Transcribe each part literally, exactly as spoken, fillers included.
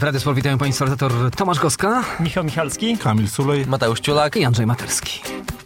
W Radiu Sport witają Państwa redaktor Tomasz Goska, Michał Michalski, Kamil Sulej, Mateusz Ciulak i Andrzej Materski.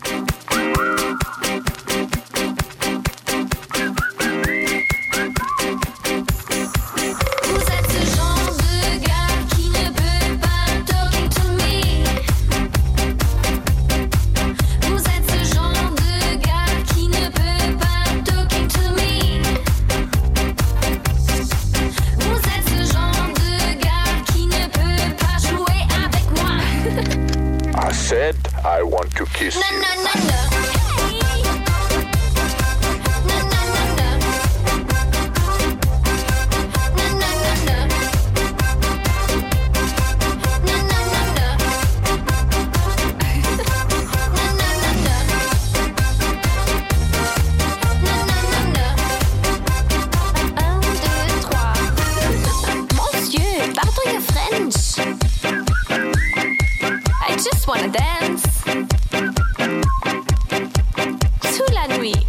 Said I want to kiss you. Na, na, na, na. Hey. Na, na, na, na. Na, na, na, na. Na, na, na, na. Na, na, na, na. Na, na, na, na. Un, deux, trois. Monsieur, pardon, French. I just wanna dance toute la nuit.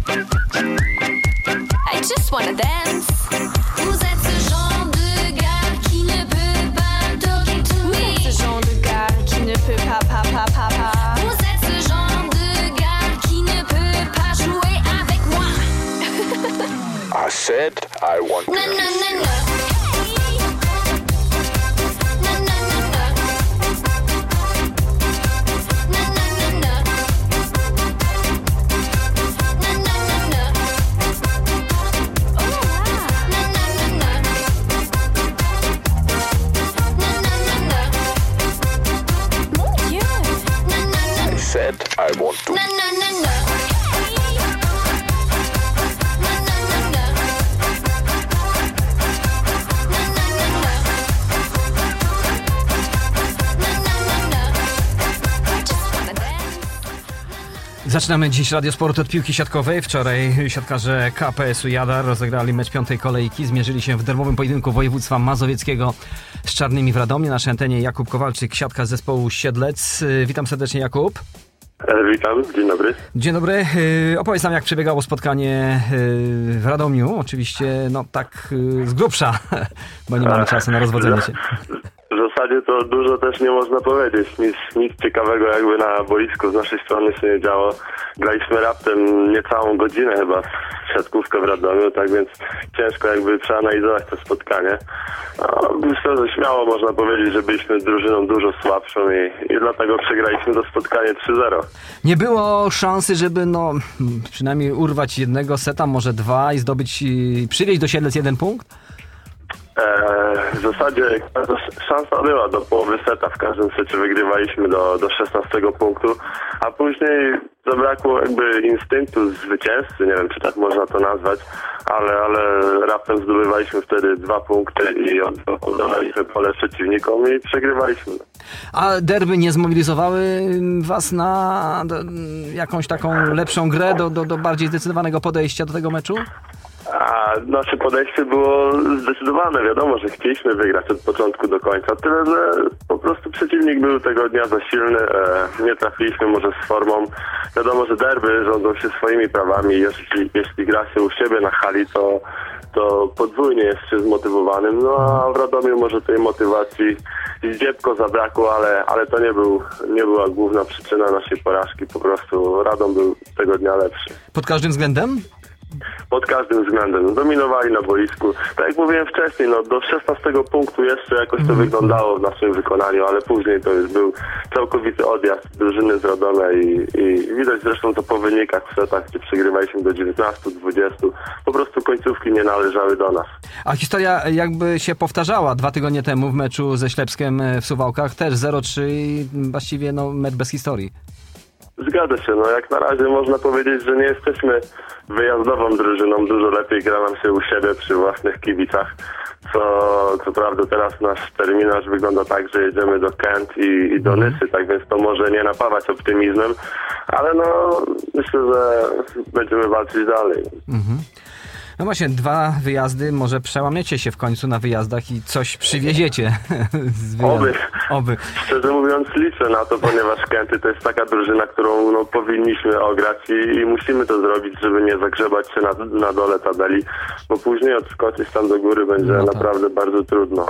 I just wanna dance. Vous êtes ce genre de gars qui ne peut pas talking to me. Vous êtes ce genre de gars qui ne peut pas pa pa pa pa. Vous êtes ce genre de gars qui ne peut pas jouer avec moi. I said I want to Na, kiss na, na, you. na. Said I want to. Na na na na. Na na na na. Na na na na. Na na na na. Just wanna dance. Zaczynamy dziś Radio Sport od piłki siatkowej. Wczoraj siatkarze K P S u Jadar rozegrali mecz piątej kolejki. Zmierzyli się w derbowym pojedynku województwa mazowieckiego z Czarnymi w Radomiu. Na naszej antenie Jakub Kowalczyk, siatkarz zespołu Siedlec. Witam serdecznie, Jakub. Witam, dzień dobry. Dzień dobry. Opowiedz nam, jak przebiegało spotkanie w Radomiu. Oczywiście, no tak z grubsza, bo nie mamy czasu na rozwodzenie się. W zasadzie to dużo też nie można powiedzieć. Nic, nic ciekawego jakby na boisku z naszej strony się nie działo. Graliśmy raptem niecałą godzinę chyba w siatkówkę w Radomiu, tak więc ciężko jakby przeanalizować to spotkanie. No, myślę, że śmiało można powiedzieć, że byliśmy drużyną dużo słabszą i, i dlatego przegraliśmy to spotkanie trzy zero. Nie było szansy, żeby no przynajmniej urwać jednego seta, może dwa i zdobyć, i przywieźć do Siedlec jeden punkt? Eee, w zasadzie szansa była do połowy seta, w każdym secie wygrywaliśmy do, do szesnastego punktu, a później zabrakło jakby instynktu zwycięzcy, nie wiem czy tak można to nazwać, ale, ale raptem zdobywaliśmy wtedy dwa punkty i oddawaliśmy pole przeciwnikom i przegrywaliśmy. A derby nie zmobilizowały was na do, jakąś taką lepszą grę, do, do, do bardziej zdecydowanego podejścia do tego meczu? A nasze podejście było zdecydowane. Wiadomo, że chcieliśmy wygrać od początku do końca. Tyle, że po prostu przeciwnik był tego dnia za silny. E, nie trafiliśmy może z formą. Wiadomo, że derby rządzą się swoimi prawami. Jeśli, jeśli gra się u siebie na hali, to, to podwójnie jest się zmotywowanym. No a w Radomiu może tej motywacji zdziepko zabrakło, ale, ale to nie, był, nie była główna przyczyna naszej porażki. Po prostu Radom był tego dnia lepszy. Pod każdym względem? Pod każdym względem. Dominowali na boisku. Tak jak mówiłem wcześniej, no do szesnastego punktu jeszcze jakoś to mm. wyglądało w naszym wykonaniu, ale później to już był całkowity odjazd drużyny z Radomia i, i widać zresztą to po wynikach w setach, gdzie przegrywaliśmy do dziewiętnastu, dwudziestu. Po prostu końcówki nie należały do nas. A historia jakby się powtarzała dwa tygodnie temu w meczu ze Ślepskiem w Suwałkach. Też zero trzy i właściwie no mecz bez historii. Zgadza się, no jak na razie można powiedzieć, że nie jesteśmy wyjazdową drużyną, dużo lepiej gra nam się u siebie przy własnych kibicach, co, co prawda teraz nasz terminarz wygląda tak, że jedziemy do Kent i, i do Nysy, tak więc to może nie napawać optymizmem, ale no myślę, że będziemy walczyć dalej. Mhm. No właśnie, dwa wyjazdy, może przełamiecie się w końcu na wyjazdach i coś przywieziecie z wyjazdu. Oby. Oby. Szczerze mówiąc liczę na to, ponieważ Kenty to jest taka drużyna, którą no, powinniśmy ograć i, i musimy to zrobić, żeby nie zagrzebać się na, na dole tabeli, bo później odskoczyć tam do góry będzie no tak. naprawdę bardzo trudno.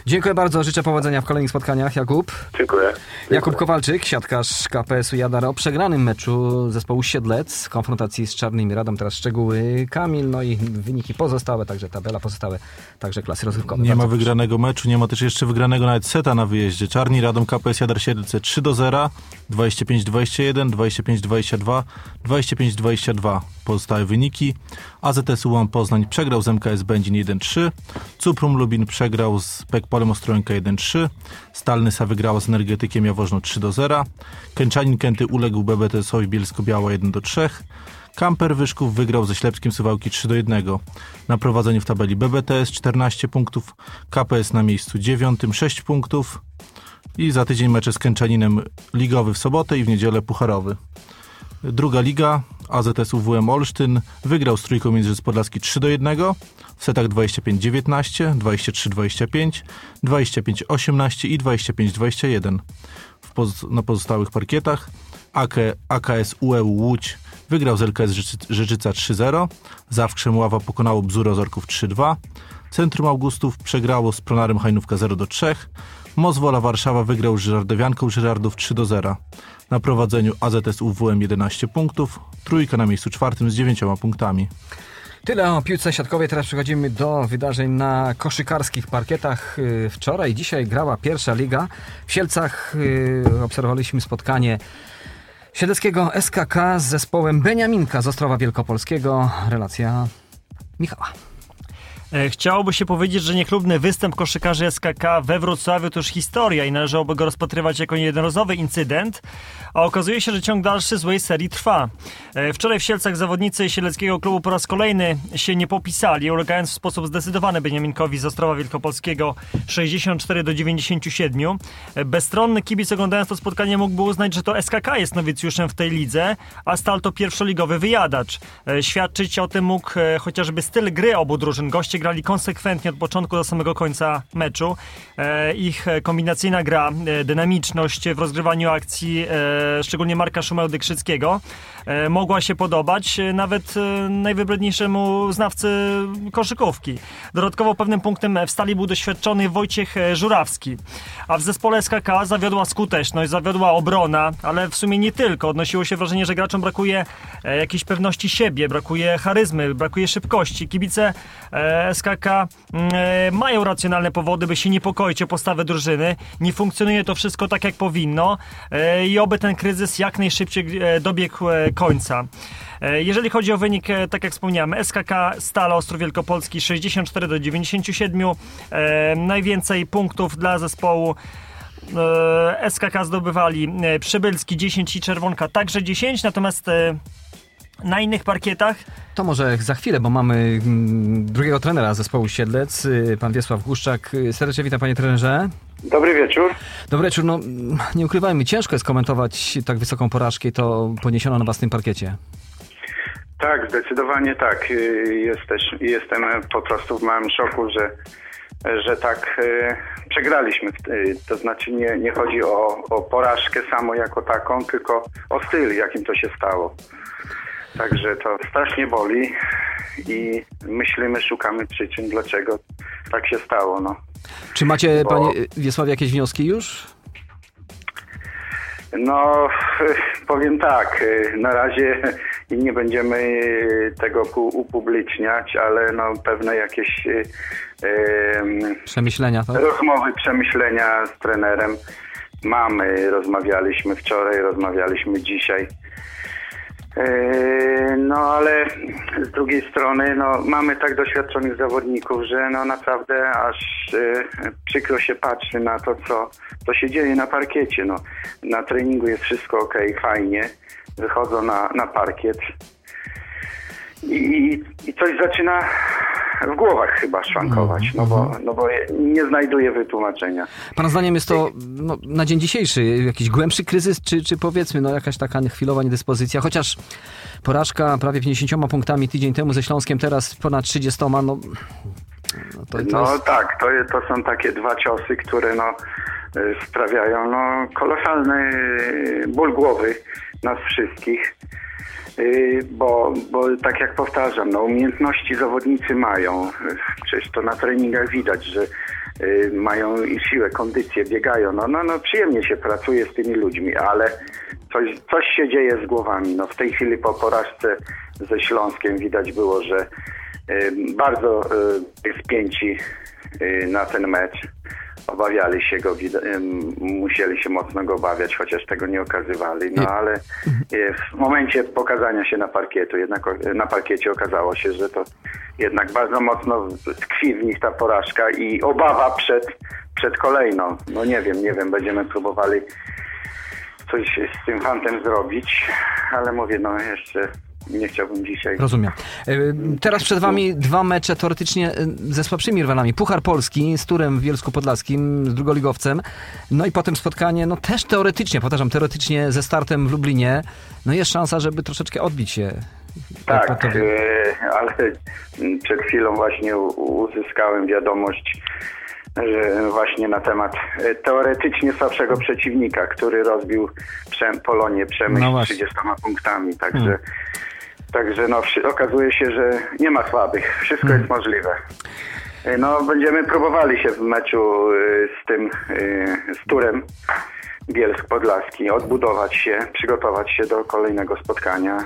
Dziękuję bardzo, życzę powodzenia w kolejnych spotkaniach, Jakub. Dziękuję. Jakub Kowalczyk, siatkarz K P S u Jadar o przegranym meczu zespołu Siedlec w konfrontacji z Czarnymi Radom. Teraz szczegóły Kamil, no i wyniki pozostałe, także tabela pozostałe, także klasy rozgrywkowe. Nie Bardzo ma proszę. wygranego meczu, nie ma też jeszcze wygranego nawet seta na wyjeździe. Czarni Radom, K P S Jadar Siedlce trzy do zera, dwadzieścia pięć dwadzieścia jeden, dwadzieścia pięć dwadzieścia dwa, dwadzieścia pięć dwadzieścia dwa. Pozostałe wyniki. A Z S Ułam Poznań przegrał z M K S Będzin jeden trzy, Cuprum Lubin przegrał z Pekpolem Ostrołęka jeden trzy, Stalnysa wygrała z Energetykiem Jaworzno trzy do zera, Kęczanin Kęty uległ B B T S-owi Bielsko-Biała jeden do trzech, Kamper Wyszków wygrał ze Ślepskim Suwałki trzy do jednego. Na prowadzeniu w tabeli B B T S czternaście punktów, K P S na miejscu dziewiątym sześć punktów i za tydzień mecze z Kęczaninem ligowy w sobotę i w niedzielę pucharowy. Druga liga, A Z S U W M Olsztyn wygrał z Trójką Międzyrzec Podlaski trzy do jednego, w setach dwadzieścia pięć dziewiętnaście, dwadzieścia trzy dwadzieścia pięć, dwadzieścia pięć osiemnaście i dwadzieścia pięć dwadzieścia jeden. W poz- na pozostałych parkietach A K S U E U Łódź wygrał z L K S Rzeczy- Rzeczyca trzy zero, Zawsze Mława pokonało Bzuro Zorków trzy dwa, Centrum Augustów przegrało z Pronarem Hajnówka zero do trzech, Mozwola Warszawa wygrał z Żyrardowianką Żyrardów trzy do zera. Na prowadzeniu A Z S U W M jedenaście punktów, Trójka na miejscu czwartym z dziewięcioma punktami. Tyle o piłce siatkowej, teraz przechodzimy do wydarzeń na koszykarskich parkietach. Wczoraj, dzisiaj grała pierwsza liga. W Sielcach obserwowaliśmy spotkanie siedleckiego S K K z zespołem Beniaminka z Ostrowa Wielkopolskiego. Relacja Michała. Chciałoby się powiedzieć, że niechlubny występ koszykarzy S K K we Wrocławiu to już historia i należałoby go rozpatrywać jako niejednorazowy incydent, a okazuje się, że ciąg dalszy złej serii trwa. Wczoraj w Sielcach zawodnicy siedleckiego klubu po raz kolejny się nie popisali, ulegając w sposób zdecydowany Beniaminkowi z Ostrowa Wielkopolskiego sześćdziesiąt cztery do dziewięćdziesięciu siedmiu. Bezstronny kibic oglądając to spotkanie mógłby uznać, że to S K K jest nowicjuszem w tej lidze, a Stal to pierwszoligowy wyjadacz. Świadczyć o tym mógł chociażby styl gry obu drużyn. Goście grali konsekwentnie od początku do samego końca meczu. E, ich kombinacyjna gra, e, dynamiczność w rozgrywaniu akcji, e, szczególnie Marka Szumełdy-Krzyckiego, e, mogła się podobać e, nawet e, najwybredniejszemu znawcy koszykówki. Dodatkowo pewnym punktem w Stali był doświadczony Wojciech Żurawski. A w zespole S K K zawiodła skuteczność, zawiodła obrona, ale w sumie nie tylko. Odnosiło się wrażenie, że graczom brakuje e, jakiejś pewności siebie, brakuje charyzmy, brakuje szybkości. Kibice e, S K K e, mają racjonalne powody, by się niepokoić o postawę drużyny. Nie funkcjonuje to wszystko tak, jak powinno e, i oby ten kryzys jak najszybciej e, dobiegł e, końca. E, jeżeli chodzi o wynik, e, tak jak wspomniałem, S K K Stal Ostrów Wielkopolski sześćdziesiąt cztery do dziewięćdziesięciu siedmiu. E, najwięcej punktów dla zespołu e, S K K zdobywali e, Przybylski dziesięć i Czerwonka także dziesięć, natomiast e, na innych parkietach To może za chwilę, bo mamy mm, drugiego trenera zespołu Siedlec, y, pan Wiesław Głuszczak. Serdecznie witam, panie trenerze. Dobry wieczór. Dobry wieczór. No, nie ukrywajmy, ciężko jest komentować tak wysoką porażkę, to poniesiono na własnym parkiecie. Tak, zdecydowanie tak. Jesteś, jestem po prostu w małym szoku, że, że tak e, przegraliśmy. To znaczy nie, nie chodzi o, o porażkę samą jako taką, tylko o styl, jakim to się stało. Także to strasznie boli i myślimy, szukamy przyczyn, dlaczego tak się stało. No. Czy macie, Bo... panie Wiesławie, jakieś wnioski już? No, powiem tak, na razie nie będziemy tego upubliczniać, ale no pewne jakieś e, Przemyślenia, tak? rozmowy, przemyślenia z trenerem mamy, rozmawialiśmy wczoraj, rozmawialiśmy dzisiaj. No ale z drugiej strony no, mamy tak doświadczonych zawodników, że no naprawdę aż e, przykro się patrzy na to, co, co się dzieje na parkiecie. No, na treningu jest wszystko okej, fajnie, wychodzą na, na parkiet i, i coś zaczyna w głowach chyba szwankować, no bo, no bo nie znajduje wytłumaczenia. Pana zdaniem jest to no, na dzień dzisiejszy jakiś głębszy kryzys, czy, czy powiedzmy no, jakaś taka chwilowa niedyspozycja, chociaż porażka prawie pięćdziesięcioma punktami tydzień temu ze Śląskiem, teraz ponad trzydziestoma, no... No, to, to no jest... tak, to, to są takie dwa ciosy, które no, sprawiają no, kolosalny ból głowy nas wszystkich. Bo, bo tak jak powtarzam, no umiejętności zawodnicy mają. Przecież to na treningach widać, że y, mają i siłę, kondycję, biegają. No, no, no przyjemnie się pracuje z tymi ludźmi, ale coś, coś się dzieje z głowami. No, w tej chwili po porażce ze Śląskiem widać było, że y, bardzo y, spięci y, na ten mecz. Obawiali się go, musieli się mocno go obawiać, chociaż tego nie okazywali. No ale w momencie pokazania się na parkietu, jednak na parkiecie okazało się, że to jednak bardzo mocno tkwi w nich ta porażka i obawa przed, przed kolejną. No nie wiem, nie wiem, będziemy próbowali coś z tym fantem zrobić, ale mówię, no jeszcze nie chciałbym dzisiaj. Rozumiem. Teraz przed wami dwa mecze teoretycznie ze słabszymi rywalami. Puchar Polski z Turem w Bielsku Podlaskim, z drugoligowcem. No i potem spotkanie, no też teoretycznie, powtarzam, teoretycznie ze startem w Lublinie. No jest szansa, żeby troszeczkę odbić się. Tak, ale przed chwilą właśnie uzyskałem wiadomość, że właśnie na temat teoretycznie słabszego przeciwnika, który rozbił Polonię Przemyśl no trzydziestoma punktami. Także hmm. Także no, okazuje się, że nie ma słabych. Wszystko hmm. jest możliwe. No, będziemy próbowali się w meczu z tym, z Turem Bielsk Podlaski odbudować się, przygotować się do kolejnego spotkania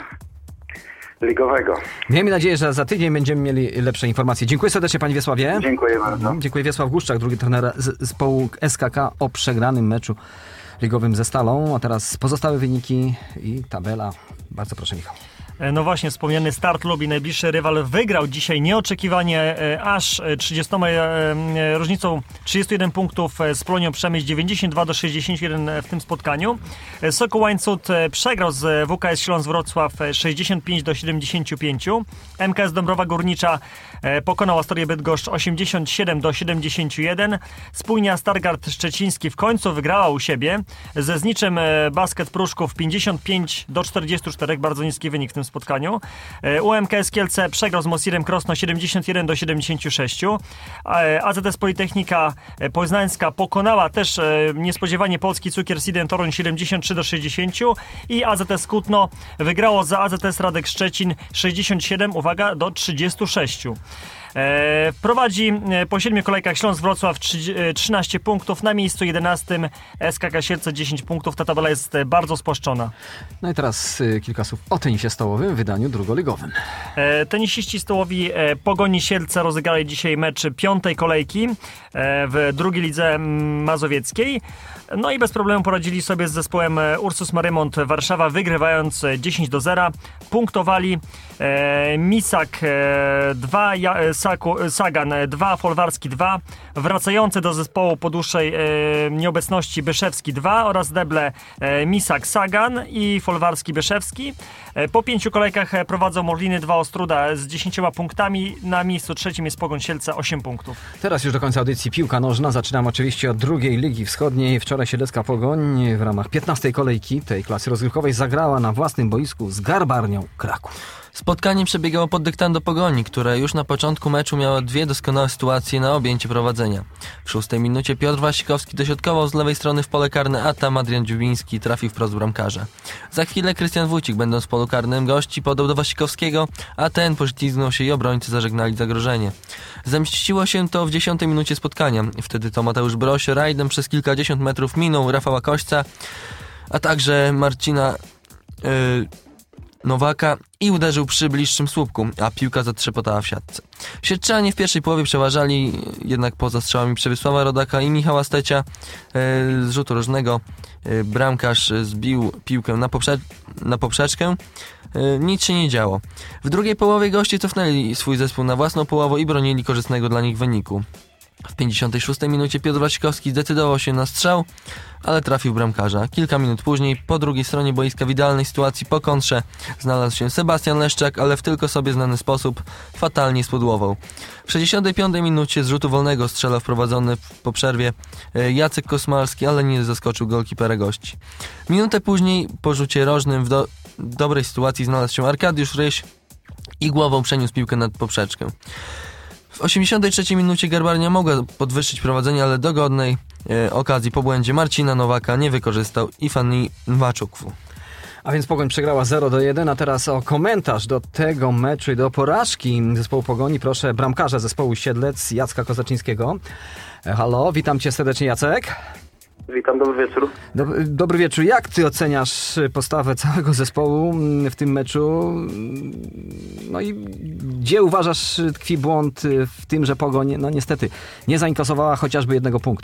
ligowego. Miejmy nadzieję, że za tydzień będziemy mieli lepsze informacje. Dziękuję serdecznie, panie Wiesławie. Dziękuję bardzo. Dziękuję. Wiesław Głuszczak, drugi trener zespołu S K K o przegranym meczu ligowym ze Stalą. A teraz pozostałe wyniki i tabela. Bardzo proszę, Michał. No właśnie, wspomniany Start Lublin, najbliższy rywal, wygrał dzisiaj nieoczekiwanie aż trzydziestoma różnicą trzydziestu jeden punktów z Polonią Przemyśl, dziewięćdziesiąt dwa do sześćdziesięciu jeden w tym spotkaniu. Sokół Łańcut przegrał z W K S Śląsk Wrocław sześćdziesiąt pięć do siedemdziesięciu pięciu. M K S Dąbrowa Górnicza pokonał Astorię Bydgoszcz osiemdziesiąt siedem do siedemdziesięciu jeden. Spójnia Stargard Szczeciński w końcu wygrała u siebie ze Zniczem Basket Pruszków pięćdziesiąt pięć do czterdziestu czterech, bardzo niski wynik w tym spotkaniu. U M K S Kielce przegrał z Mosirem Krosno siedemdziesiąt jeden do siedemdziesięciu sześciu. A Z S Politechnika Poznańska pokonała też niespodziewanie polski Cukier Siden Toruń siedemdziesiąt trzy do sześćdziesięciu i A Z S Kutno wygrało za A Z S Radek Szczecin sześćdziesiąt siedem, uwaga, do trzydziestu sześciu. E, prowadzi po siedmiu kolejkach Śląsk Wrocław trzynaście punktów, na miejscu jedenastym S K K Siedlce dziesięć punktów. Ta tabela jest bardzo spłaszczona. No i teraz y, kilka słów o tenisie stołowym w wydaniu drugoligowym. E, tenisiści stołowi e, Pogoni Siedlce rozegrali dzisiaj mecz piątej kolejki e, w drugiej lidze mazowieckiej. No i bez problemu poradzili sobie z zespołem Ursus Marymont Warszawa, wygrywając dziesięć do zera. Punktowali e, Misak dwa, e, Sagan dwa, Folwarski dwa, wracający do zespołu po dłuższej e, nieobecności Byszewski dwa oraz deble e, Misak Sagan i Folwarski Byszewski. E, po pięciu kolejkach prowadzą Morliny dwa Ostruda z dziesięcioma punktami. Na miejscu trzecim jest Pogoń Siedlce osiem punktów. Teraz już do końca audycji piłka nożna. Zaczynam oczywiście od drugiej Ligi Wschodniej. Wczoraj Siedlecka Pogoń w ramach piętnastej kolejki tej klasy rozgrywkowej zagrała na własnym boisku z Garbarnią Kraków. Spotkanie przebiegało pod dyktando Pogoni, która już na początku meczu miała dwie doskonałe sytuacje na objęcie prowadzenia. W szóstej minucie Piotr Wasikowski dośrodkował z lewej strony w pole karne, a tam Adrian Dziubiński trafił wprost w bramkarza. Za chwilę Krystian Wójcik, będąc w polu karnym gości, podał do Wasikowskiego, a ten poślizgnął się i obrońcy zażegnali zagrożenie. Zemściło się to w dziesiątej minucie spotkania. Wtedy to Mateusz Broś rajdem przez kilkadziesiąt metrów minął Rafała Kośca, a także Marcina Yy, Nowaka i uderzył przy bliższym słupku, a piłka zatrzepotała w siatce. Siedlczanie w pierwszej połowie przeważali, jednak poza strzałami Przemysława Rodaka i Michała Stecia e, z rzutu rożnego e, bramkarz zbił piłkę na, poprze- na poprzeczkę. E, nic się nie działo. W drugiej połowie goście cofnęli swój zespół na własną połowę i bronili korzystnego dla nich wyniku. W pięćdziesiątej szóstej minucie Piotr Wasikowski zdecydował się na strzał, ale trafił bramkarza. Kilka minut później, po drugiej stronie boiska w idealnej sytuacji po kontrze znalazł się Sebastian Leszczak, ale w tylko sobie znany sposób fatalnie spudłował. W sześćdziesiątej piątej minucie z rzutu wolnego strzelał wprowadzony po przerwie Jacek Kosmalski, ale nie zaskoczył golkipera gości. Minutę później po rzucie rożnym w do- dobrej sytuacji znalazł się Arkadiusz Ryś i głową przeniósł piłkę nad poprzeczkę. W osiemdziesiątej trzeciej minucie Garbarnia mogła podwyższyć prowadzenie, ale dogodnej e, okazji po błędzie Marcina Nowaka nie wykorzystał i Fanny Nwaczukwu. A więc Pogoń przegrała zero do jeden, a teraz o komentarz do tego meczu i do porażki zespołu Pogoni proszę bramkarza zespołu Siedlec, Jacka Kozaczyńskiego. Halo, witam cię serdecznie, Jacek. Witam, dobry wieczór. Dobry, dobry wieczór. Jak ty oceniasz postawę całego zespołu w tym meczu? No i gdzie uważasz tkwi błąd w tym, że Pogoń, no niestety, nie zainkasowała chociażby jednego punktu?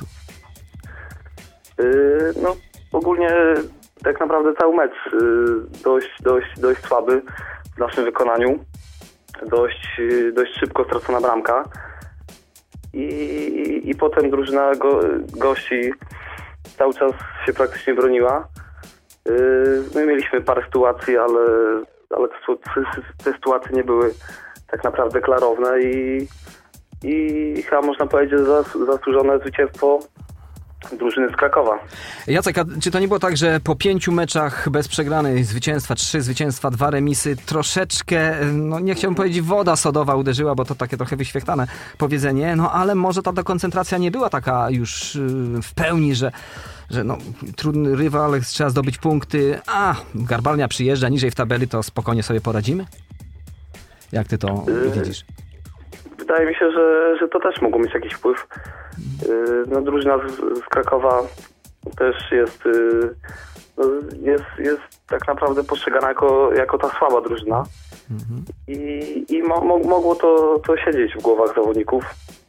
Yy, no, ogólnie tak naprawdę cały mecz yy, dość, dość, dość słaby w naszym wykonaniu. Dość, yy, dość szybko stracona bramka. I, i, i potem drużyna go, gości cały czas się praktycznie broniła. Yy, my mieliśmy parę sytuacji, ale, ale te, te sytuacje nie były tak naprawdę klarowne i, i chyba można powiedzieć, że zasłużone zwycięstwo drużyny z Krakowa. Jacek, a czy to nie było tak, że po pięciu meczach bez przegranej zwycięstwa, trzy zwycięstwa, dwa remisy, troszeczkę, no nie chciałbym powiedzieć woda sodowa uderzyła, bo to takie trochę wyświechtane powiedzenie, no ale może ta koncentracja nie była taka już w pełni, że, że no, trudny rywal, trzeba zdobyć punkty, a Garbarnia przyjeżdża niżej w tabeli, to spokojnie sobie poradzimy? Jak ty to yy, widzisz? Wydaje mi się, że, że to też mogło mieć jakiś wpływ. No, drużyna z, z Krakowa też jest, no, jest, jest tak naprawdę postrzegana jako, jako ta słaba drużyna. Mhm. I, i mo, mo, mogło to, to siedzieć w głowach zawodników.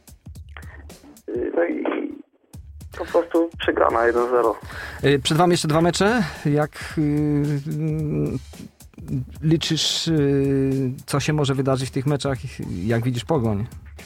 No i po prostu przegrana jeden zero. Przed wami jeszcze dwa mecze. Jak liczysz, co się może wydarzyć w tych meczach? Jak widzisz Pogoń?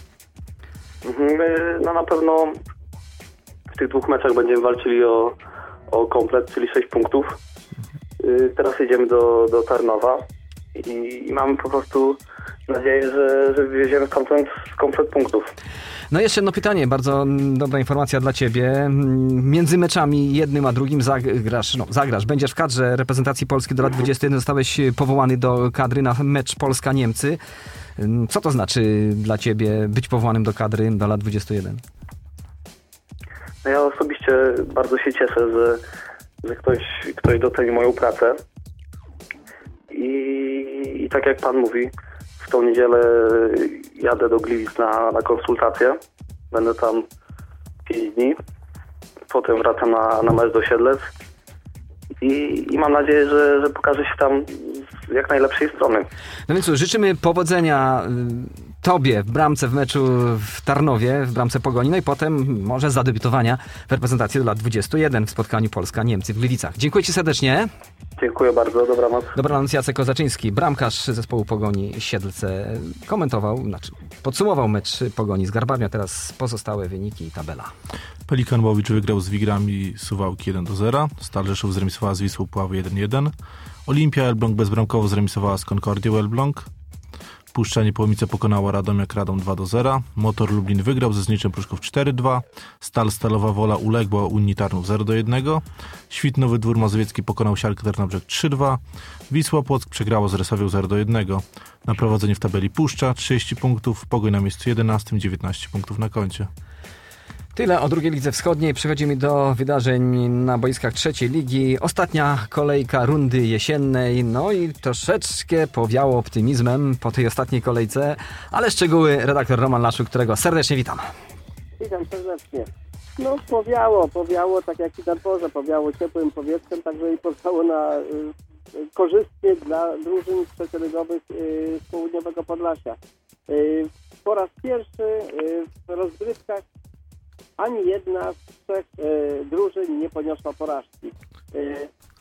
No na pewno w tych dwóch meczach będziemy walczyli o, o komplet, czyli sześć punktów. Teraz jedziemy do, do Tarnowa i, i mamy po prostu nadzieję, że, że wywieziemy stamtąd komplet punktów. No jeszcze jedno pytanie, bardzo dobra informacja dla ciebie. Między meczami jednym a drugim zagrasz, no zagrasz, będziesz w kadrze reprezentacji Polski do lat dwudziestu jeden, zostałeś powołany do kadry na mecz Polska-Niemcy. Co to znaczy dla ciebie być powołanym do kadry do lat dwudziestu jeden? No ja osobiście bardzo się cieszę, że, że ktoś, ktoś doceni moją pracę. I, I tak jak pan mówi, w tą niedzielę jadę do Gliwic na, na konsultację. Będę tam pięć dni. Potem wracam na, na mecz do Siedlec. I, I mam nadzieję, że, że pokaże się tam z jak najlepszej strony. No więc cóż, życzymy powodzenia tobie w bramce w meczu w Tarnowie, w bramce Pogoni, no i potem może zadebiutowania w reprezentacji do lat dwudziestu jeden w spotkaniu Polska-Niemcy w Gliwicach. Dziękuję ci serdecznie. Dziękuję bardzo, dobranoc. Dobranoc, Jacek Kozaczyński, bramkarz zespołu Pogoni Siedlce, komentował, znaczy podsumował mecz Pogoni z Garbarnią, teraz pozostałe wyniki i tabela. Pelikan Łowicz wygrał z Wigrami Suwałki jeden do zera, Stal Rzeszów zremisowała z Wisłą Puławy jeden jeden, Olimpia Elbląg bezbramkowo zremisowała z Concordią Elbląg, Puszcza Niepołomice pokonała Radomiak Radom dwa do zera, Motor Lublin wygrał ze Zniczem Pruszków cztery dwa, Stal Stalowa Wola uległa Unii Tarnów zero do jednego, Świtnowy Dwór Mazowiecki pokonał Siarkę Tarnobrzeg trzy dwa, Wisła Płock przegrała z Resowią zero do jednego. Na prowadzeniu w tabeli Puszcza trzydzieści punktów, Pogoń na miejscu jedenastym, dziewiętnaście punktów na koncie. Tyle o drugiej lidze wschodniej. Przechodzimy do wydarzeń na boiskach trzeciej ligi. Ostatnia kolejka rundy jesiennej. No i troszeczkę powiało optymizmem po tej ostatniej kolejce, ale szczegóły redaktor Roman Laszuk, którego serdecznie witam. Witam serdecznie. No powiało, powiało tak jak i na dworze, powiało ciepłym powietrzem, także i powiało na y, korzystnie dla drużyn trzecioligowych y, z południowego Podlasia. Y, po raz pierwszy y, w rozgrywkach ani jedna z trzech y, drużyn nie poniosła porażki. Y,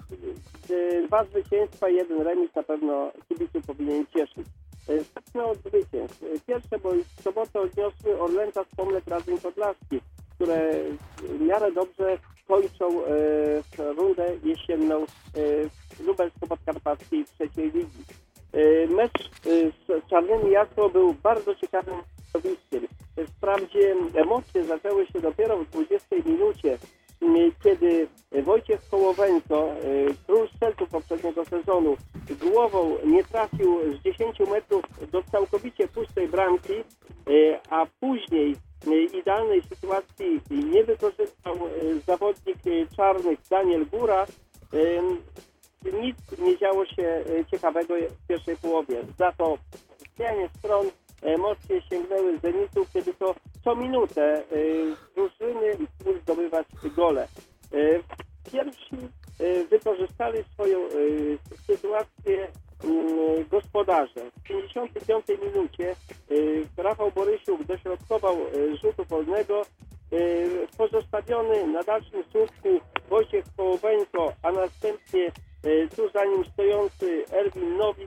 y, dwa zwycięstwa i jeden remis na pewno kibiców powinien cieszyć. Y, zacznę od zwycięstw. Y, pierwsze, bo w sobotę odniosły Orlęta z Pomlek Radzyń Podlaski, które w miarę dobrze kończą y, rundę jesienną y, lubelsko-podkarpackiej trzeciej ligi. Y, mecz y, z Czarnymi Jasło był bardzo ciekawym zjawiskiem. Wprawdzie emocje zaczęły się dopiero w dwudziestej minucie, kiedy Wojciech Kołowęco, król strzelców poprzedniego sezonu, głową nie trafił z dziesięciu metrów do całkowicie pustej bramki, a później idealnej sytuacji nie wykorzystał zawodnik czarnych Daniel Góra. nic nie działo się ciekawego w pierwszej połowie. Za to zmianie stron mocniej sięgnęły Zenitu, kiedy to co minutę drużyny mogły zdobywać gole. Pierwsi wykorzystali swoją sytuację gospodarze. W pięćdziesiątej piątej minucie Rafał Borysiuk dośrodkował rzutu wolnego. Pozostawiony na dalszym słupku Wojciech Połoweńko, a następnie tuż za nim stojący Erwin Nowik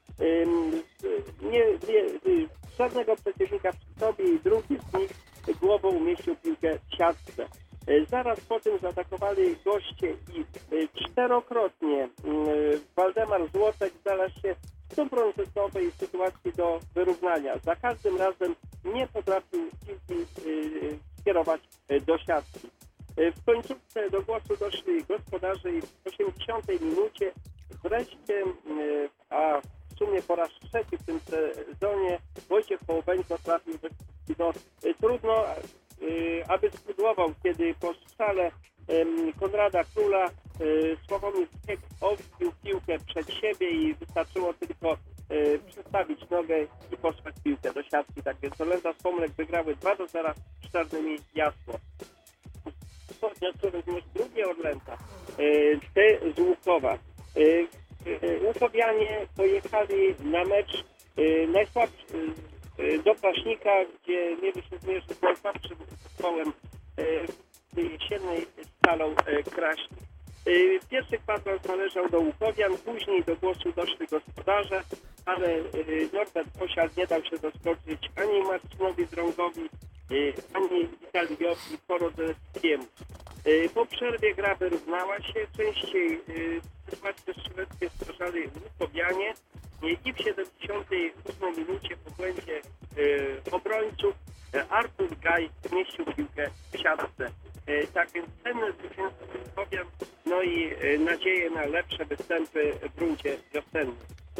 nie, nie, żadnego przeciwnika przy sobie i drugi z nich głową umieścił piłkę w siatce. Zaraz po tym zaatakowali goście i czterokrotnie Waldemar Złotek znalazł się w stuprocentowej sytuacji do wyrównania. Za każdym razem nie potrafił piłki skierować do siatki. W końcówce do głosu doszli gospodarze i w osiemdziesiątej minucie wreszcie, a w sumie po raz trzeci w tym sezonie, Wojciech Połoweńko trafił do trudno, aby spudłował, kiedy po strzale Konrada Króla Sławomir Piek odbił piłkę przed siebie i wystarczyło tylko przestawić nogę i posłać piłkę do siatki. Tak więc Orlęta z Pomlek wygrały dwa do zera z Czarnymi Jasło. Podniosły również drugie Orlęta, te z Łukowa. Łukowianie pojechali na mecz najsłabszy do Kraśnika, gdzie mieli się zmierzyć z najsłabszym zespołem jesiennej Stalą Kraśnik. Pierwszy kwadrans należał do Łukowian, później do głosu doszli gospodarze, ale Norbert Posiad nie dał się zaskoczyć ani Marcinowi Drągowi, ani Witaliowi Porodeckiemu. Po przerwie gra wyrównała się, częściej sytuacje strzeleckie stwarzali Łukowianie i w siedemdziesiątej ósmej minucie po błędzie obrońców Artur Gaj zmieścił piłkę w siatce. Tak więc cenne zwycięstwo Łukowian, no i nadzieję na lepsze występy w rundzie wiosennej.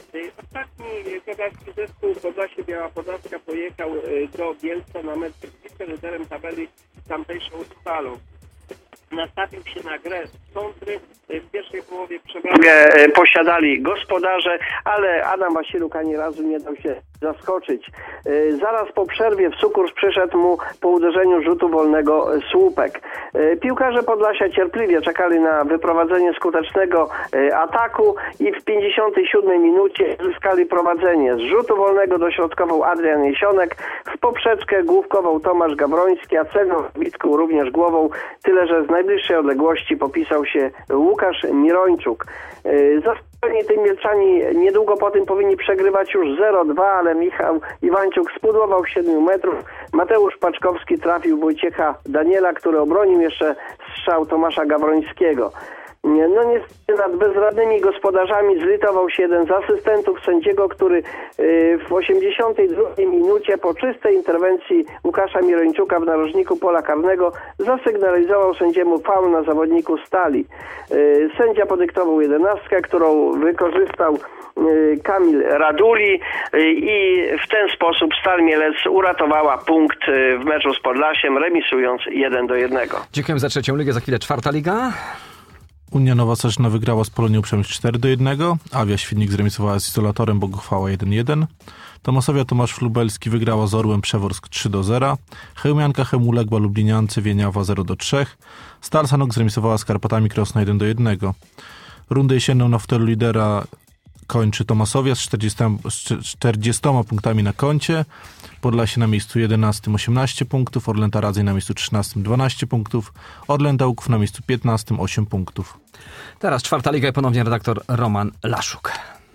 Ostatni kodarski zespół Podlasie Biała Podlaska pojechał do Bielca na mecz z wiceliderem tabeli tamtejszą Stalą. Nastawił się na grę z kontry. W pierwszej połowie przewagę posiadali gospodarze, ale Adam Wasiluk ani razu nie dał się zaskoczyć. Zaraz po przerwie w sukurs przyszedł mu po uderzeniu rzutu wolnego słupek. Piłkarze Podlasia cierpliwie czekali na wyprowadzenie skutecznego ataku i w pięćdziesiątej siódmej minucie zyskali prowadzenie. Z rzutu wolnego dośrodkował Adrian Jesionek, w poprzeczkę główkował Tomasz Gabroński, a celną witką również głową, tyle że z najbliższej odległości popisał się Łukasz Mirończuk. Zaskoczeni tym Mielczani niedługo po tym powinni przegrywać już zero dwa, ale Michał Iwańczuk spudłował siedmiu metrów. Mateusz Paczkowski trafił Wojciecha Daniela, który obronił jeszcze strzał Tomasza Gawrońskiego. No niestety nad bezradnymi gospodarzami zlitował się jeden z asystentów sędziego, który w osiemdziesiątej drugiej minucie po czystej interwencji Łukasza Mirończuka w narożniku pola karnego zasygnalizował sędziemu faul na zawodniku Stali. Sędzia podyktował jedenastkę, którą wykorzystał Kamil Raduli i w ten sposób Stal Mielec uratowała punkt w meczu z Podlasiem, remisując jeden do jednego. Dziękuję za trzecią ligę, za chwilę czwarta liga. Unia Nowa Seszna wygrała z Polonią Przemyśl cztery do jednego, Awia Świdnik zremisowała z Izolatorem Boguchwała jeden jeden, Tomasowia Tomasz Lubelski wygrała z Orłem Przeworsk trzy do zera, Chełmianka Chem uległa Lubliniance Wieniawa zero do trzech, Stal Sanok zremisowała z Karpatami Krosno jeden do jednego. Rundę jesienną na fotelu lidera kończy Tomasowia z czterdziestoma punktami na koncie, Podlasie na miejscu jedenastym osiemnaście punktów, Orlęta Radzej na miejscu trzynastym dwanaście punktów, Orlęta Łuków na miejscu piętnastym osiem punktów. Teraz czwarta liga i ponownie redaktor Roman Laszuk.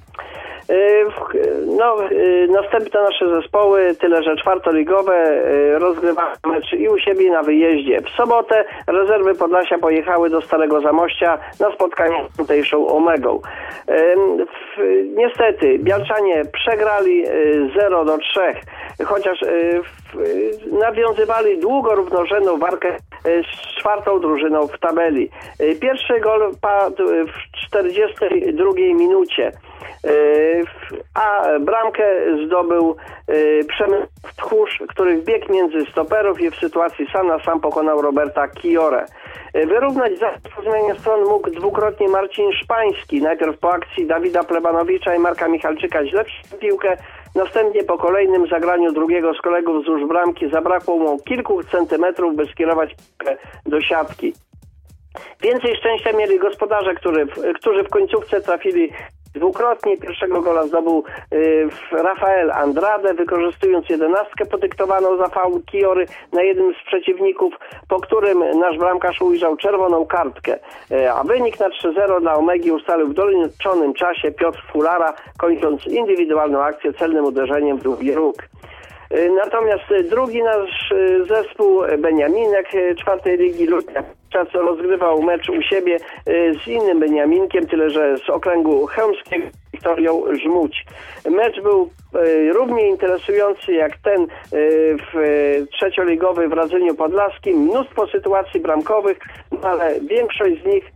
No, następne nasze zespoły, tyle że czwartoligowe, rozgrywają mecz i u siebie i na wyjeździe. W sobotę rezerwy Podlasia pojechały do Starego Zamościa na spotkanie z tutejszą Omegą. Niestety Bialczanie przegrali zero do trzech, chociaż nawiązywali długo równorzędną walkę z czwartą drużyną w tabeli. Pierwszy gol padł w czterdziestej drugiej minucie, a bramkę zdobył yy, Przemysł Tchórz, który wbiegł między stoperów i w sytuacji sam na sam pokonał Roberta Kiorę. Yy, wyrównać za zmianie stron mógł dwukrotnie Marcin Szpański. Najpierw po akcji Dawida Plebanowicza i Marka Michalczyka źle przyjął piłkę. Następnie po kolejnym zagraniu drugiego z kolegów wzdłuż bramki zabrakło mu kilku centymetrów, by skierować piłkę do siatki. Więcej szczęścia mieli gospodarze, który, którzy w końcówce trafili dwukrotnie. Pierwszego gola zdobył y, Rafael Andrade, wykorzystując jedenastkę podyktowaną za faul Kiory na jednym z przeciwników, po którym nasz bramkarz ujrzał czerwoną kartkę. Y, a wynik na trzy zero dla Omegi ustalił w doliczonym czasie Piotr Fulara, kończąc indywidualną akcję celnym uderzeniem w drugi róg. Natomiast drugi nasz zespół, Beniaminek czwartej ligi Lutnia, czas rozgrywał mecz u siebie z innym Beniaminkiem, tyle że z okręgu chełmskiego, Wiktorią Żmudź. Mecz był równie interesujący jak ten w trzecioligowy w Radzyniu Podlaskim. Mnóstwo sytuacji bramkowych, ale większość z nich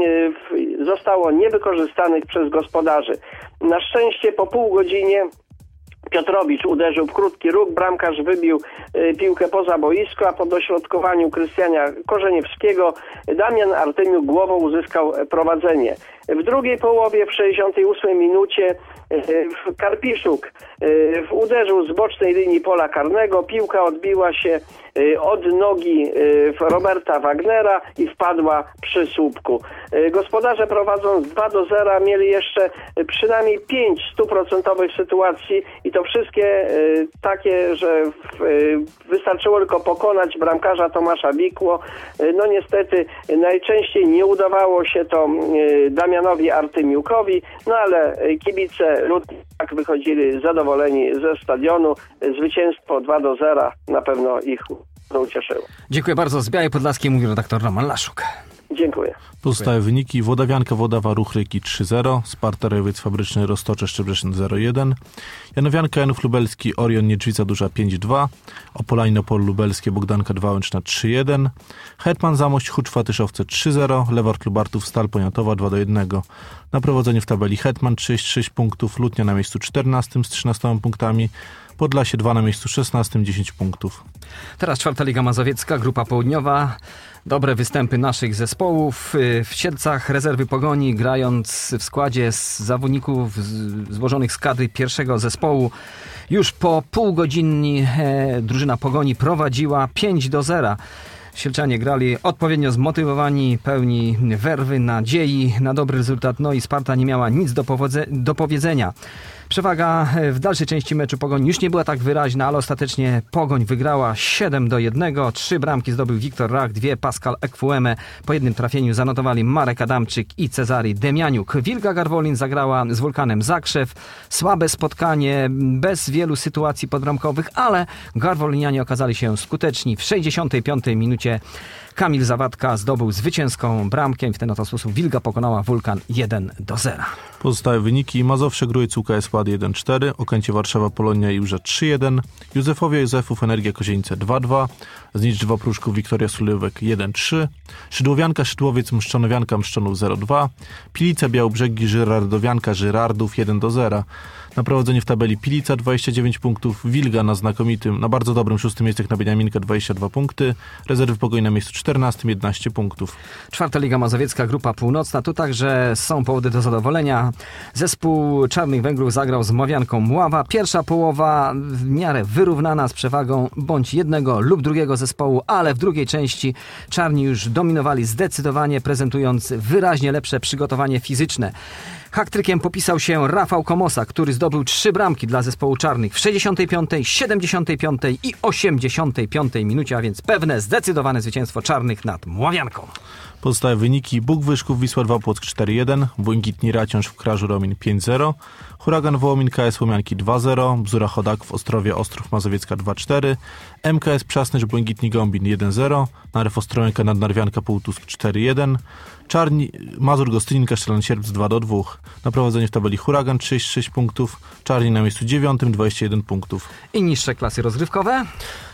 zostało niewykorzystanych przez gospodarzy. Na szczęście po pół godzinie Piotrowicz uderzył w krótki róg, bramkarz wybił y, piłkę poza boisko, a po dośrodkowaniu Krystiana Korzeniewskiego Damian Artymiuk głową uzyskał prowadzenie. W drugiej połowie, w sześćdziesiątej ósmej minucie y, Karpiszuk y, uderzył z bocznej linii pola karnego, piłka odbiła się y, od nogi y, Roberta Wagnera i wpadła przy słupku. Y, gospodarze prowadząc dwa do zera mieli jeszcze przynajmniej pięć stuprocentowych sytuacji i to wszystkie y, takie, że w, y, wystarczyło tylko pokonać bramkarza Tomasza Bikło. Y, no niestety y, najczęściej nie udawało się to y, Damianowi Artymiukowi, no ale y, kibice Lutniak wychodzili zadowoleni ze stadionu. Y, zwycięstwo dwa do zera na pewno ich ucieszyło. Dziękuję bardzo. Z Białej Podlaskiej mówił redaktor Roman Laszuk. Dziękuję. Pozostałe wyniki: Wodawianka Wodawa Ruch Ryki trzy zero, Sparta Rejowiec Fabryczny Roztocze Szczebrzeszyn zero jeden, Janowianka Janów Lubelski Orion Niedźwica Duża pięć dwa, Opolanino Opol Lubelskie Bogdanka Dwa Łęczna trzy jeden, Hetman Zamość Huczwa Tyszowce trzy zero, Lewart Lubartów Stal Poniatowa dwa do jednego. Na prowadzeniu w tabeli Hetman trzydzieści sześć punktów, Lutnia na miejscu czternastym z trzynastoma punktami, Podlasie dwa na miejscu szesnastym dziesięć punktów. Teraz czwarta Liga Mazowiecka, grupa południowa. Dobre występy naszych zespołów. W Siedlcach rezerwy Pogoni, grając w składzie z zawodników złożonych z kadry pierwszego zespołu. Już po półgodzinni e, drużyna Pogoni prowadziła pięć do zera. Sielczanie grali odpowiednio zmotywowani, pełni werwy, nadziei na dobry rezultat. No i Sparta nie miała nic do, powodze- do powiedzenia. Przewaga w dalszej części meczu Pogoni już nie była tak wyraźna, ale ostatecznie Pogoń wygrała siedem do jednego. Trzy bramki zdobył Wiktor Rach, dwie Pascal Ekwueme. Po jednym trafieniu zanotowali Marek Adamczyk i Cezary Demianiuk. Wilga Garwolin zagrała z Wulkanem Zakrzew. Słabe spotkanie, bez wielu sytuacji podbramkowych, ale garwolinianie okazali się skuteczni. W sześćdziesiątej piątej minucie Kamil Zawadka zdobył zwycięską bramkę i w ten oto sposób Wilga pokonała Wulkan jeden do zera. Pozostałe wyniki: Mazowsze Grójec U K S Ład jeden cztery, Okęcie Warszawa Polonia i Jóża trzy jeden, Józefowie Józefów Energia Kozienice dwa dwa, Znicz Pruszków Wiktoria Sulewek jeden trzy, Szydłowianka Szydłowiec Mszczonowianka Mszczonów zero dwa, Pilice Białobrzegi Żyrardowianka Żyrardów jeden do zera. Na prowadzeniu w tabeli Pilica dwadzieścia dziewięć punktów, Wilga na znakomitym, na bardzo dobrym szóstym miejscu na Beniaminkę dwadzieścia dwa punkty, rezerwy Pogoni na miejscu czternastym jedenaście punktów. Czwarta Liga Mazowiecka, grupa północna. Tu także są powody do zadowolenia. Zespół Czarnych Węgrów zagrał z Mowianką Mława. Pierwsza połowa w miarę wyrównana z przewagą bądź jednego lub drugiego zespołu, ale w drugiej części czarni już dominowali zdecydowanie, prezentując wyraźnie lepsze przygotowanie fizyczne. Haktrykiem popisał się Rafał Komosa, który zdobył trzy bramki dla zespołu czarnych w sześćdziesiątej piątej, siedemdziesiątej piątej i osiemdziesiątej piątej minucie, a więc pewne, zdecydowane zwycięstwo czarnych nad Mławianką. Pozostałe wyniki: Bóg Wyszków Wisła dwa Płock cztery jeden, Błękitni Raciąż w Krażu Romin pięć zero, Huragan Wołomin K S Łomianki dwa zero, Bzura Chodak w Ostrowie Ostrów Mazowiecka dwa cztery, M K S Przasnysz Błękitni Gombin jeden zero, Narew Ostrołęka Nadnarwianka Półtusk cztery jeden, Czarni Mazur Gostyninka Szczelan Sierpc dwa do dwóch. Na prowadzeniu w tabeli Huragan trzydzieści sześć punktów, Czarni na miejscu dziewiątym dwadzieścia jeden punktów. I niższe klasy rozgrywkowe?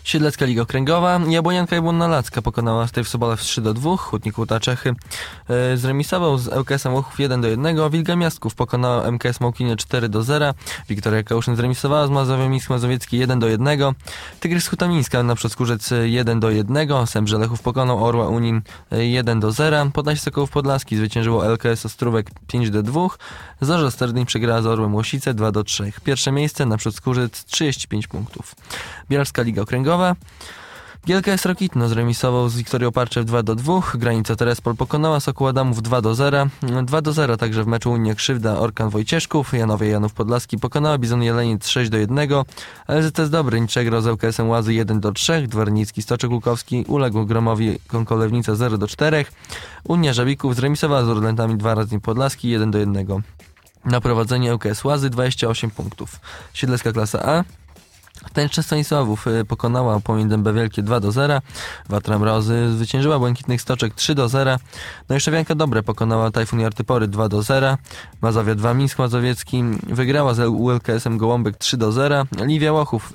Siedlecka Liga Okręgowa. Jabłonianka Jabłonna-Lacka pokonała Stave Sobolew trzy do dwóch. Hutnik Huta Czechy e, zremisował z L K S-em Łochów jeden do jednego. Wilga Miastków pokonała M K S Małkinie cztery do zera. Wiktoria Kałuszyn zremisowała z Mazowiem Mińsk Mazowiecki jeden do jednego. Tygrys Huta Mińska na Przedskórzec jeden do jednego. Sębrze Lechów pokonał Orła Unin jeden do zera. Podlasie Sokołów Podlaski zwyciężyło L K S Ostrówek pięć do dwóch. Zorza Sterdyn przegrała z Orłem Łosice dwa do trzech. Pierwsze miejsce na Przedskórzec trzydzieści pięć punktów. Bielska Liga Okręgowa. G L K S Rokitno zremisował z Wiktorią Parczew dwa do dwóch. Granica Terespol pokonała Sokół Adamów dwa do zera. dwa do zera także w meczu Unia Krzywda Orkan Wojcieszków. Janowie Janów Podlaski pokonała Bizon Jeleniec sześć do jednego. L Z T S Dobryń przegrał z L K S-em Łazy jeden do trzech. Dwornicki Stoczek Łukowski uległ Gromowi Konkolewnica zero do czterech. Unia Żabików zremisowała z Orlętami dwa razy Podlaski jeden do jednego. Na prowadzenie L K S Łazy dwadzieścia osiem punktów. Siedlecka klasa A. Tęczna Stanisławów pokonała Płomień Dębe Wielkie dwa do zera. Watra Mrozy zwyciężyła Błękitnych Stoczek trzy do zera. No i Szewianka Dobre pokonała Tajfun Jartypory dwa do zera. Mazowia dwa Mińsk Mazowiecki wygrała z U L K S-em Gołąbek trzy do zera. Liwia Łochów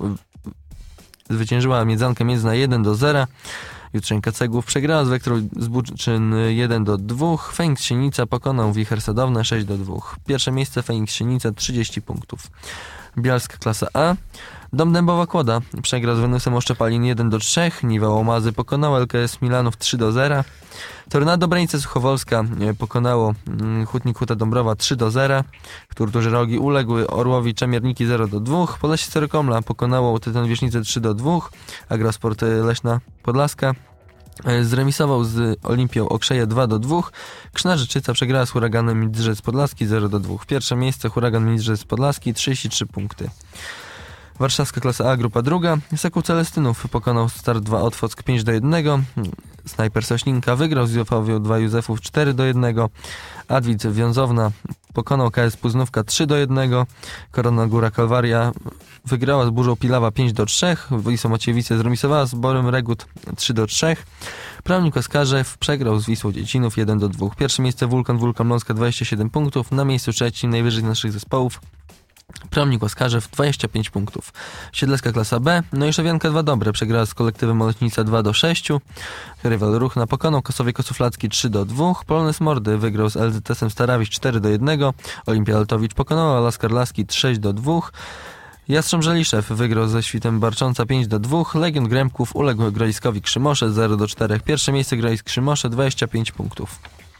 zwyciężyła Miedzankę Miedzna jeden do zera. Jutrzenka Cegłów przegrała z Wektor Zbuczyn jeden do dwóch. Feniks Sienica pokonał Wicher Sadowne sześć do dwóch. Pierwsze miejsce Feniks Sienica trzydzieści punktów. Bialska klasa A. Dom Dębowa Kłoda przegrał z Wenusem Oszczepalin jeden do trzech. Niwa Łomazy pokonał L K S Milanów trzy do zera. Tornado Branice Suchowolska pokonało Hutnik Huta Dąbrowa trzy do zera. Turturzy Rogi uległy Orłowi Czemierniki zero do dwóch. Podlasie Starokomla pokonało Tytan Wierzchnice trzy do dwóch. Agrosport Leśna Podlaska zremisował z Olimpią Okrzeje dwa do dwóch. Krzna-Rzeczyca przegrała z Huraganem Midrzec Podlaski zero do dwóch. Pierwsze miejsce Huragan Midrzec Podlaski trzydzieści trzy punkty. Warszawska klasa A, grupa druga. Sokół Celestynów pokonał Start dwa Otwock pięć do jednego. Snajper Sośninka wygrał z Józefowią dwa Józefów cztery do jednego. Adwit Wiązowna pokonał K S Puznówka trzy do jednego. Korona Góra Kalwaria wygrała z Burzą Pilawa pięć do trzech. Wisła Maciejowice zremisowała z Borem Regut trzy do trzech. Prawnik Oskarzew przegrał z Wisłą Dziecinów jeden do dwóch. Pierwsze miejsce Wulkan Wulkan Ląska dwadzieścia siedem punktów. Na miejscu trzecim najwyżej z naszych zespołów Pramnik Oskarzew dwadzieścia pięć punktów. Siedlecka klasa B. No i Szewianka dwa Dobre przegrała z kolektywem Oleśnica dwa do sześciu. Rywal Ruchna pokonał Kosowie Kosuflacki trzy do dwóch. Polonez Mordy wygrał z L Z T S-em Starawiś cztery do jednego. Olimpia Altowicz pokonała Laskar Laski sześć do dwóch. Jastrząb Żeliszew wygrał ze Świtem Barcząca pięć do dwóch. Legion Grębków uległ Groiskowi Krzymosze zero do czterech. Pierwsze miejsce Groisk Krzymosze dwadzieścia pięć punktów.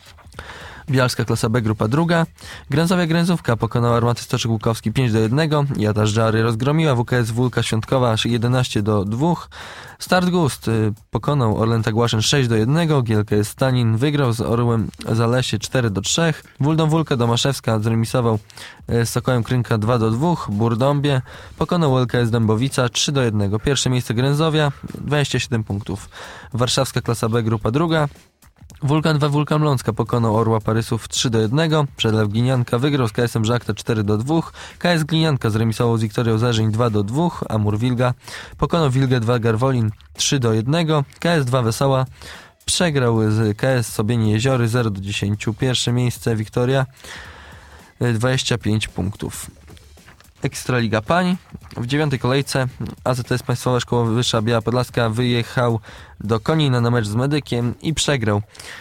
Bialska klasa B, grupa druga. Gręzowia Gręzówka pokonała Armaty Stoczek Łukowski pięć do jednego. Jada Żdżary rozgromiła W K S Wólka Świątkowa aż jedenaście do dwóch. Start Gust pokonał Orlęta Głaszyn sześć do jednego. G L K S Stanin wygrał z Orłem Zalesie cztery do trzech. Wuldą Wólka Domaszewska zremisował z Sokołem Krynka dwa do dwóch. Burdąbie pokonał L K S Dębowica trzy do jednego. Pierwsze miejsce Gręzowia dwadzieścia siedem punktów. Warszawska klasa B, grupa druga. Wulkan dwa Wulkan Lącka pokonał Orła Parysów trzy do jednego. Przedlew Glinianka wygrał z K S-em Żakta cztery do dwóch. K S Glinianka zremisował z Wiktorią Zerzeń dwa do dwóch. Amur Wilga pokonał Wilgę dwa Garwolin trzy do jednego. K S dwa Wesoła przegrał z K S Sobienie Jeziory zero do dziesięciu. Pierwsze miejsce Wiktoria dwadzieścia pięć punktów. Ekstraliga Pań. W dziewiątej kolejce A Z T S Państwowa Szkoła Wyższa Biała Podlaska wyjechał do Konina na mecz z Medykiem i przegrał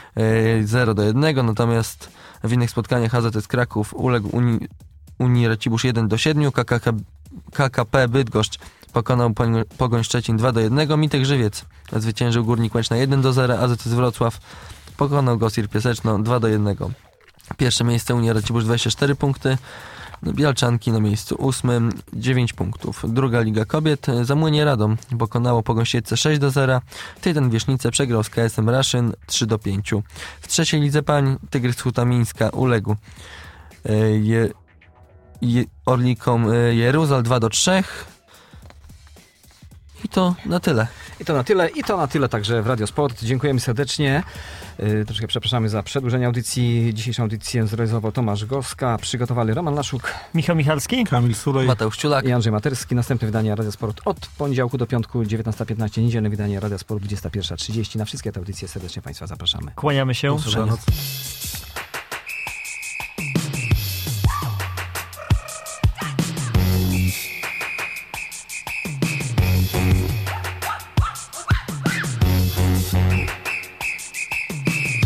zero do jednego, natomiast w innych spotkaniach A Z T S Kraków uległ Unii, Unii Racibusz jeden do siedmiu. K K K, K K P Bydgoszcz pokonał Pogoń Szczecin dwa do jednego. Mitek Żywiec zwyciężył Górnik Łęczna jeden do zera. A Z T S Wrocław pokonał Gosir Piaseczno dwa do jednego. Pierwsze miejsce Unia Racibusz dwadzieścia cztery punkty. Bialczanki na miejscu ósmym, dziewięć punktów. Druga Liga Kobiet. Zamłynie Radom pokonało Pogąsiece sześć do zera. Tytan Wierzchnice przegrał z K S-em Raszyn trzy do pięciu. W trzeciej lidze pań Tygrys Huta Mińska uległ je, je, Orlikom Jeruzal dwa do trzech. I to na tyle. I to na tyle, i to na tyle także w Radio Sport. Dziękujemy serdecznie. Yy, troszkę przepraszamy za przedłużenie audycji. Dzisiejszą audycję zrealizował Tomasz Gowska. Przygotowali Roman Laszuk, Michał Michalski, Kamil Sulej, Mateusz Ciulak i Andrzej Materski. Następne wydanie Radio Sport od poniedziałku do piątku, dziewiętnasta piętnaście. Niedzielne wydanie Radio Sport dwudziesta pierwsza trzydzieści. Na wszystkie te audycje serdecznie Państwa zapraszamy. Kłaniamy się. Dobranoc.